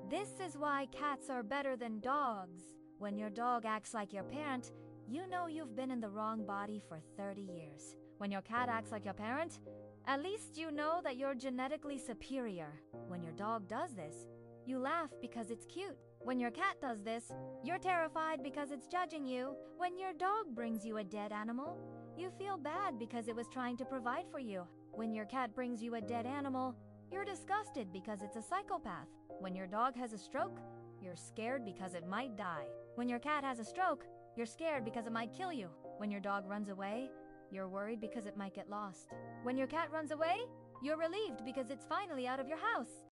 This is why cats are better than dogs. When your dog acts like your parent, you know you've been in the wrong body for 30 years. When your cat acts like your parent, at least you know that you're genetically superior. When your dog does this, you laugh because it's cute. When your cat does this, you're terrified because it's judging you. When your dog brings you a dead animal, you feel bad because it was trying to provide for you. When your cat brings you a dead animal, you're disgusted because it's a psychopath. When your dog has a stroke, you're scared because it might die. When your cat has a stroke, you're scared because it might kill you. When your dog runs away, you're worried because it might get lost. When your cat runs away, you're relieved because it's finally out of your house.